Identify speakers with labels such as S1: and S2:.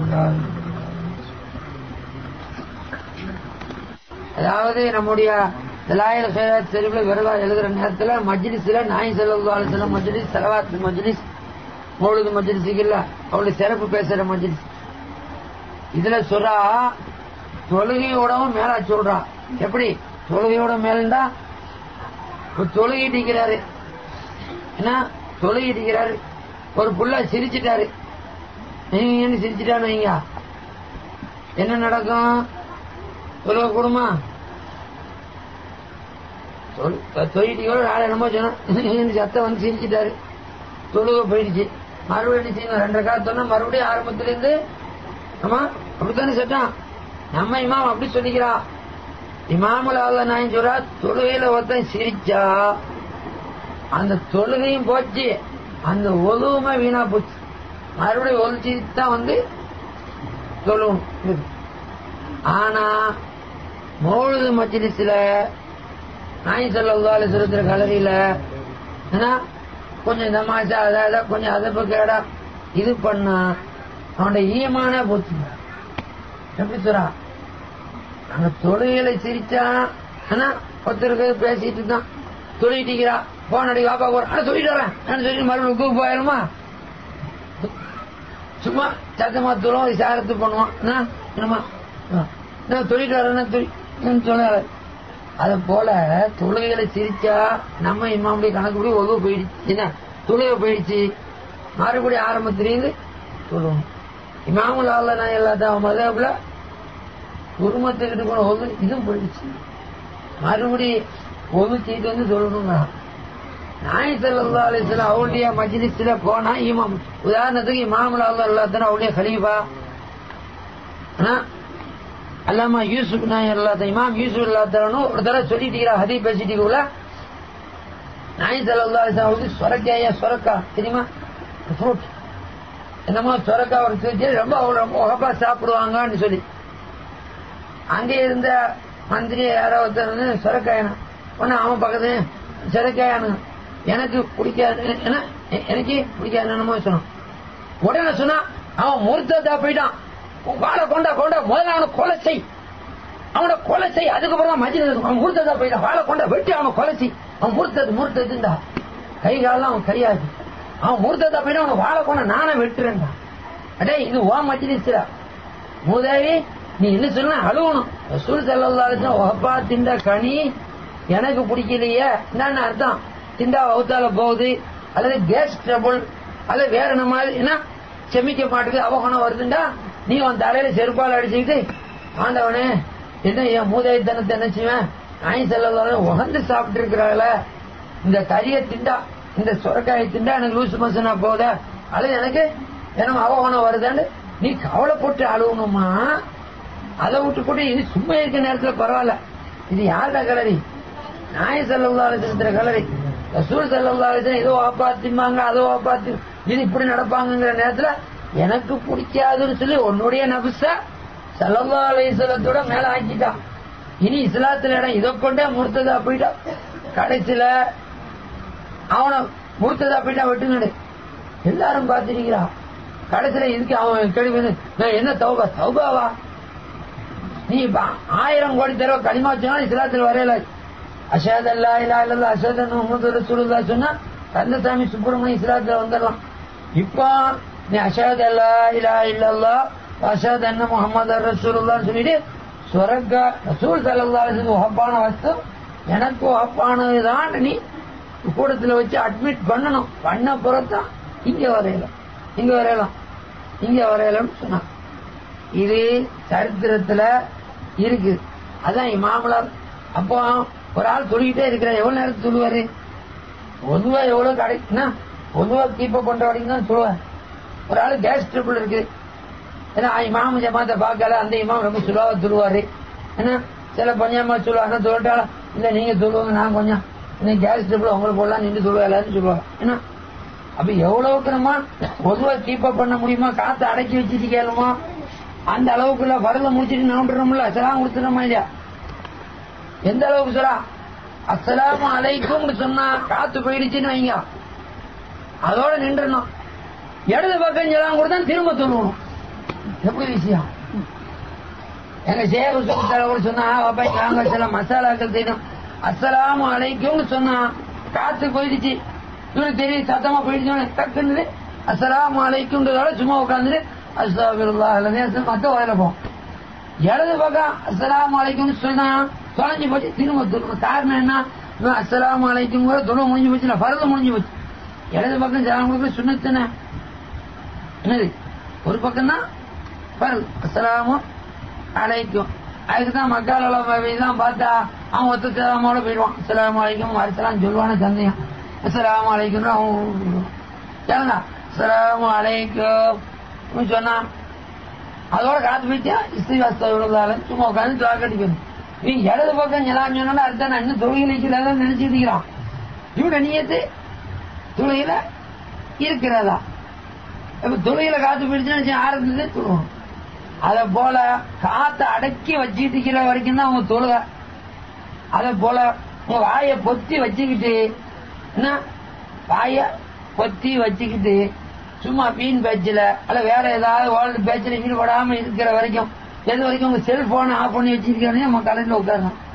S1: அதாவது நம்முடைய தலாயில ஹைராத் ஷரீஃப்ல விரதா எழுதுற நேரத்துல மஜ்லிஸ்ல நாயகம் ஸல்லல்லாஹு அலைஹி வஸல்லம் மஜ்லிஸ், ஸலவாத் மஜ்லிஸ், மௌலித் மஜ்லிஸ் இல்ல அவளுடைய சிறப்பு பேசுற மஜ்லிஸ். இதுல சொல்றா தொழுகையோடவும் மேல சொல்றா. எப்படி தொழுகையோட மேலா தொழுகிட்டு இருக்கிறாரு, என்ன தொழுகிட்டு இருக்கிறாரு, ஒரு புள்ள சிரிச்சிட்டாரு, சிரிச்சிட்டான்னு வைங்க, என்ன நடக்கும்? தொழுக கூடுமா? தொழிட்டு நாளை என்னமோ சொன்ன சத்தம் வந்து சிரிச்சிட்டாரு, தொழுக போயிடுச்சு. மறுபடியும் என்ன செய்யணும்? 2 காலத்தோன்னா மறுபடியும் ஆரம்பத்திலிருந்து ஆமா அப்படித்தானே சட்டம். நம்ம இமாம் அப்படி சொல்லிக்கிறா. இமாமுல் ஆலா நாயகம் சொல்றா, தொழுகையில ஒருத்தன் சிரிச்சா அந்த தொழுகையும் போச்சு, அந்த ஒழுவுமே வீணா போச்சு. மறுபடியும் ஒழிச்சுதான் வந்து தொழுவும். ஆனா மௌலிது மஜ்லிஸ்ல நாயகம் ஸல்லல்லாஹு அலைஹி வஸல்லம் கலரியில கொஞ்சம் தமாஷா அதாவது கொஞ்சம் அதப்பு கேடா இது பண்ணா அவனுடைய ஈமானே போச்சு. எப்படி சொல்றா? அங்க தொழுகையில சிரிச்சா ஒருத்தருக்கு பேசிட்டு தான் தொழிட்டிக்கிறா, போன் அடி வாப்பா போற சொல்லிட்டு வரேன் சொல்லி மறுபடியும் போயிடுமா? சும்மா சத்தமா தொழுவோம், விசாரத்து பண்ணுவோம், தொழிட்டு வரேன் சொல்ல. அது போல தொழுகையில சிரிச்சா நம்ம இமாமுடைய கணக்குப்படி ஒழுவு போயிடுச்சு, என்ன தொழுகை போயிடுச்சு, மறுபடியும் ஆரம்பத்திலேருந்து சொல்லுவோம். இமாமுல் ஆலா நான் எல்லாத்தான் மதப்புல குருமத்துக்கிட்டு போன ஒது இதுவும் போயிடுச்சு, மறுபடி ஒது சீட்டு வந்து சொல்லணுங்க. நாயகம் ஸல்லல்லாஹு அலைஹி வஸல்லம் அவளுடைய மஜ்லிஸ்ல போனா இமாம், உதாரணத்துக்கு இமாமுல் ஆலா எல்லாத்தான அவளுடைய கலீஃபா அல்லாமா யூசுப் நாயகம் எல்லாத்தான், இமாம் யூசுப் எல்லாத்தானும் ஒரு தடவை சொல்லிட்டு ஹதீஸ் பேசிட்டு நாயகம் ஸல்லல்லாஹு அலைஹி வஸல்லம் அவளுக்கு சொரக்காயா, சொரக்கா தெரியுமா? ஃப்ரூட் என்னமோ சொரக்கா ஒரு ரொம்ப ரொம்ப உகப்பா சாப்பிடுவாங்கன்னு சொல்லி அங்கே இருந்த மந்திரி யாராவது சொரக்காயனா ஒன்னு அவன் பக்கத்து சொரக்காயானு எனக்கு பிடிக்காது, எனக்கு பிடிக்காது என்னமோ சொன்னான். உடனே சொன்னா அவன் முர்த்ததா போயிட்டான், வாழை கொண்டா கொண்டா முதல்ல அவனை கொலை செய், அவனை கொலை செய், அதுக்கப்புறம் தான் மஜ்லிஸ். அவன் முர்த்ததா போயிட்டான், வாழை கொண்டா வெட்டி அவனை கொலை செய். அவன் முர்த்ததுண்டா கை காலம் அவன் கையாது, அவன் முர்த்ததா போயிட்டான், அவனை வாழை கொண்ட நானே வெட்டுறேன்டா. அடே இது ஓ மஜ்லிஸ்ல மூதேவி, நீ என்ன சொன்ன அழுவணும். ரசூல் ஸல்லல்லாஹு அலைஹி வஸல்லம் ஒப்பா திண்ட கனி எனக்கு பிடிக்கலையே என்னன்னு அர்த்தம்? திண்டா வவுத்தால போகுது, அல்லது கேஸ் ட்ரபிள், அல்லது வேற என்ன மாதிரி என்ன செமிக்க மாட்டுக்கு அவகனம் வருதுண்டா, நீ உன் தலையில செருப்பால் அடிச்சுக்கிட்டு ஆண்டவனே என்ன என் மூதாயித்தனத்தை நினைச்சுவேன். நாயகம் ஸல்லல்லாஹு அலைஹி வஸல்லம் உகந்து சாப்பிட்டு இருக்கிறாங்கள, இந்த கரிய திண்டா இந்த சொரக்காயை திண்டா எனக்கு லூசு மசனா போகுத, அல்லது எனக்கு என்ன அவகனம் வருதான்னு நீ கவலைப்பட்டு அழுவணுமா? அதை விட்டு போட்டு இது சும்மா இருக்க நேரத்துல பரவாயில்ல. இது யாருடா கலரி? நாயகம் ஸல்லல்லாஹு அலைஹி வஸல்லம் கலரி. ரசூல் ஸல்லல்லாஹு அலைஹி வஸல்லம் ஏதோ வாப்பாத்திமாங்க அதோ வாப்பாத்தி இது இப்படி நடப்பாங்கிற நேரத்துல எனக்கு பிடிக்காதுன்னு சொல்லி உன்னுடைய நபிஸ ஸல்லல்லாஹு அலைஹி வஸல்லத்தோட மேல ஆக்கிட்டான். இனி இஸ்லாத்துல இடம் இதை கொண்டே முர்த்ததா போயிட்டான். கடைசியில அவனை முர்த்ததா போயிட்டா வெட்டுங்கடு எல்லாரும் பார்த்திருக்கிறான். கடைசியில இதுக்கு அவன் கேள்வி என்ன தௌபா? தௌபாவா? நீ 1000 கோடி தடவை கலிமா சொன்னா இஸ்லாத்தில் வரையல. அஷஹது அல்லா இலாஹ இல்லல்லாஹ் அஷஹது அன்ன முஹம்மது ரசூலுல்லாஹ் சொன்னா கந்தசாமி சுப்பிரமணியம் இஸ்லாத்துல வந்துடலாம். இப்போ நீ அஷஹது அல்லா இலாஹ இல்லல்லாஹ் அஷஹது அன்ன முஹம்மது ரசூலுல்லாஹ் சொல்லிட்டு சொரக்கா ரசூல் ஸல்லல்லாஹு அலைஹி வஸல்லம் உஹப்பான வஸ்து எனக்கு உஹப்பானதுதான் நீ கூடத்துல வச்சு அட்மிட் பண்ணணும். பண்ண பிறத்தான் இங்க வரையலாம், இங்க வரையலாம், இங்க வரையலாம் சொன்னான். இது சரித்திரத்துல இருக்கு. அதான் இமாமுலார். அப்போ ஒரு ஆள் சொல்லிக்கிட்டே இருக்கிற எவ்வளவு நேரத்துக்கு சொல்லுவாரு? பொதுவா எவ்வளவு கிடைக்குன்னா பொதுவா கீப்ப பண்ற வரைக்கும் தான் சொல்லுவார். ஒரு ஆளு கேஸ் ட்ரிபிள் இருக்கு, ஏன்னா இமாம் ஜமாத்தை பார்க்கல, அந்த இமாம் ரொம்ப சுலாவா சொல்லுவாரு. ஏன்னா சில பஞ்சாமா சொல்லுவாங்க, சொல்லிட்டாலும் இல்ல நீங்க சொல்லுவாங்க, நான் கொஞ்சம் இன்னைக்கு கேஸ் ட்ரிபிள் உங்களுக்கு போடலாம் நின்று சொல்லுவா எல்லாரும் சொல்லுவாங்க. ஏன்னா அப்ப எவ்வளவுக்கு நம்ம பொதுவா கீப்ப பண்ண முடியுமா, காத்து அடக்கி வச்சுட்டு கேளுமா, அந்த அளவுக்குள்ள வரல முடிச்சுட்டு நோண்டுறோம்ல, சலாம் கொடுத்துறோமா இல்லையா? எந்த அளவுக்கு சொல்றா அஸ்ஸலாமு அலைக்கும் சொன்னா காத்து போயிடுச்சுன்னு வைங்க, அதோட நின்றுணும். இடது பக்கம் சலாம் கொடுத்தா திரும்ப சொல்லணும். எப்படி விஷயம்? எங்க சேவை கூட சொன்னா நாங்க சில மசாலாக்கள் தெரியும். அஸ்ஸலாமு அலைக்கும்னு சொன்னா காத்து போயிடுச்சு, இவனுக்கு தெரியும் சத்தமா போயிடுச்சு, டக்குன்னு அஸ்ஸலாமு அலைக்கும்ன்றதோட சும்மா உட்காந்துட்டு அஸ்தக்ஃபிருல்லாஹ் மத்த வயல போம். இடது பக்கம் அஸ்ஸலாமு அலைக்கும்னு சொன்னா தொலைஞ்சு போச்சு, திரும்ப காரணம் என்ன? அஸ்ஸலாமு அலைக்கும் தொலை முடிஞ்சு போச்சு, பரது முடிஞ்சு போச்சு. இடது பக்கம் சலாம் கொடுக்க சுன்னத்துன என்னது? ஒரு பக்கம் தான் பரது அஸ்ஸலாமு அலைக்கும். அதுக்குதான் மக்கள் தான் பார்த்தா அவன் ஒத்த சலாமோட போயிடுவான். அஸ்ஸலாமு அலைக்கும் அரசலாம் சொல்லுவான சந்தேகம். அஸ்ஸலாமு அலைக்கும் அவன் அஸ்ஸலாமு அலைக்கும் சொன்னா அதோட காத்து போயிட்டா இஸ்திவாஸ்தால சும்மா உட்காந்து துவாக்கடிக்கணும். நீங்க இடது பக்கம் எல்லாம் சொன்னா அர்த்தம் இன்னும் தொழுகையில நினைச்சிட்டு இருக்கிறான். இவங்க நீயத்து தொழுகையில இருக்கிறதா? இப்ப தொழுகையில காத்து போயிடுச்சுன்னு ஆரம்பிச்சு தொழுவோம். அத போல காத்த அடக்கி வச்சுட்டு இருக்கிற வரைக்கும் தான் அவங்க தொழுக. அத போல உங்க வாய பொத்தி வச்சுக்கிட்டு என்ன வாய பொத்தி வச்சுக்கிட்டு சும்மா வீண் பேச்சில அல்ல வேற ஏதாவது வேர்ல்டு பேச்சில ஈடுபடாம இருக்கிற வரைக்கும், எது வரைக்கும் உங்க செல்போனை ஆஃப் பண்ணி வச்சிருக்கீங்க நம்ம கலையில உட்காரணும்.